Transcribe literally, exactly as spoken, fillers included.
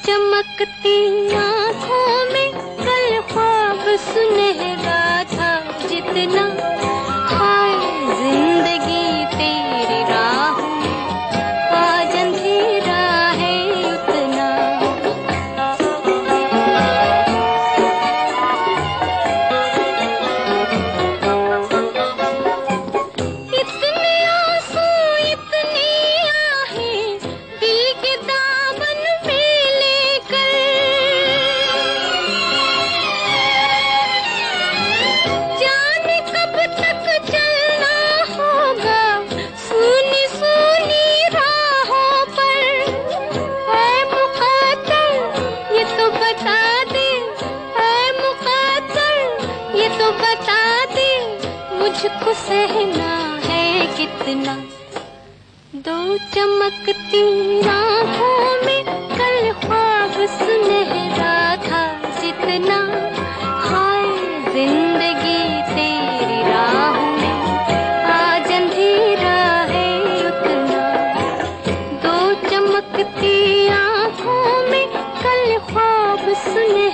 चमकती आँखों में कल ख्वाब सुनहरा था जितना, हाय जिंदगी तेरी राह में आज अंधेरा है उतना। इतने आंसू इतनी आहें दिल के दामन में लेकर, जाने कब तक चलना होगा सूनी सूनी राहों पर। ऐ मुक़द्दर ये तो बता दे, ऐ मुक़द्दर ये तो बता दे, मुझको सहना है कितना। दो चमकती आँखों में कल ख्वाब सुनहरा था जितना, हाय जिंदगी तेरी राह में आज अंधेरा है उतना। दो चमकती आँखों में कल ख्वाब सुनहरा